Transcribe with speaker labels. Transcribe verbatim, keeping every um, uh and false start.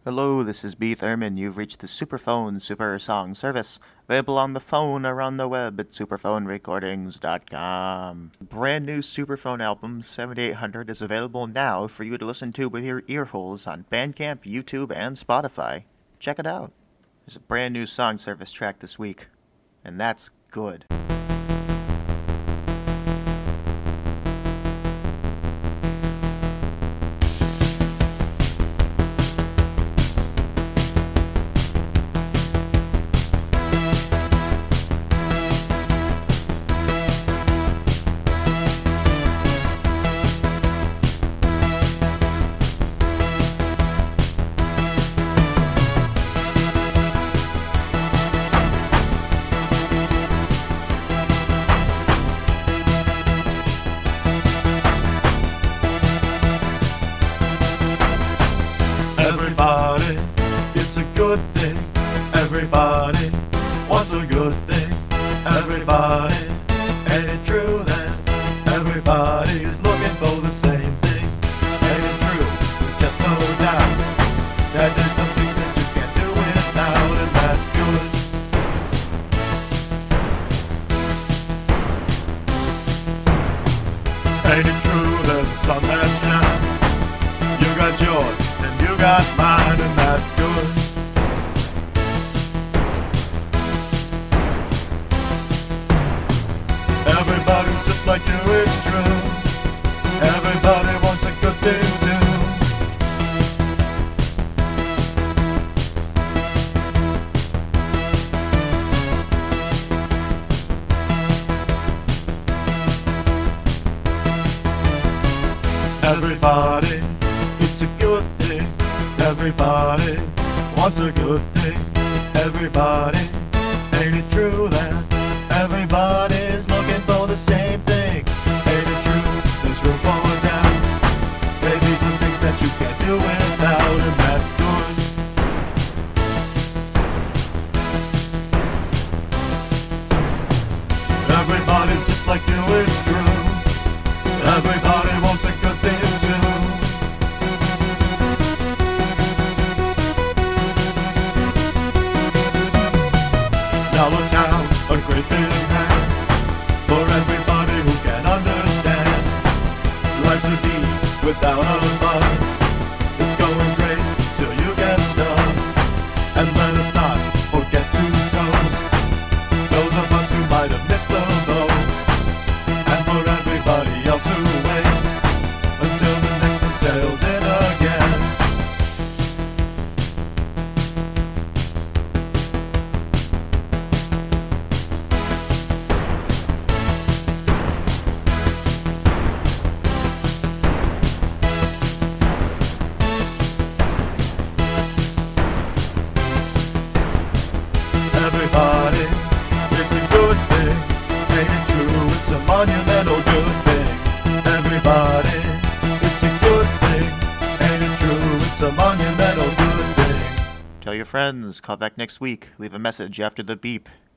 Speaker 1: Hello, this is B. Thurman. You've reached the Superphone Super Song Service, available on the phone or on the web at superphone recordings dot com. Brand new Superphone album, seventy-eight hundred, is available now for you to listen to with your ear holes on Bandcamp, YouTube, and Spotify. Check it out. There's a brand new song service track this week, and that's good.
Speaker 2: Everybody, it's a good thing. Everybody wants a good thing. Everybody, ain't it true that everybody's looking for the same thing? Ain't it true? There's just no doubt that there's some things that you can't do without, and that's good. Ain't it true? There's a sun that shines. You got yours. You got mine, and that's good. Everybody's just like you, it's true. Everybody wants a good thing too. Everybody, it's a good thing. Everybody wants a good thing. Everybody, ain't it true that everybody's looking for the same thing? Ain't it true? There's room for doubt. Maybe some things that you can't do without, and that's good. Everybody's just like you, it's true. Everybody wants a good thing too. Now let's have a great big hand for everybody who can understand. Life's a beat without a buzz. It's going great till you get stuck. And let us not forget to toast those of us who might have missed the boat. And for everybody else who waits until the next one sails in again. Everybody, it's a good thing. Ain't it true? It's a monumental good thing. Everybody, it's a good thing. Ain't it true? It's a monumental good thing.
Speaker 1: Tell your friends, call back next week, leave a message after the beep.